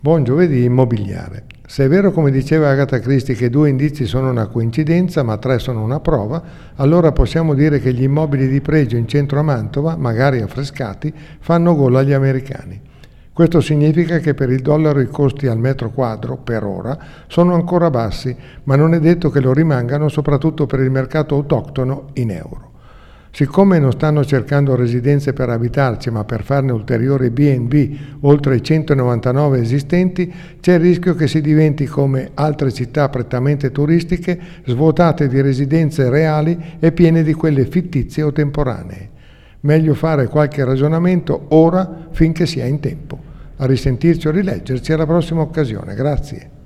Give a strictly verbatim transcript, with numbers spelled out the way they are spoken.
Buon giovedì immobiliare. Se è vero come diceva Agatha Christie che due indizi sono una coincidenza ma tre sono una prova, allora possiamo dire che gli immobili di pregio in centro a Mantova, magari affrescati, fanno gol agli americani. Questo significa che per il dollaro i costi al metro quadro, per ora, sono ancora bassi, ma non è detto che lo rimangano soprattutto per il mercato autoctono in euro. Siccome non stanno cercando residenze per abitarci, ma per farne ulteriori B and B oltre i centonovantanove esistenti, c'è il rischio che si diventi come altre città prettamente turistiche, svuotate di residenze reali e piene di quelle fittizie o temporanee. Meglio fare qualche ragionamento ora finché si è in tempo. A risentirci o rileggerci alla prossima occasione. Grazie.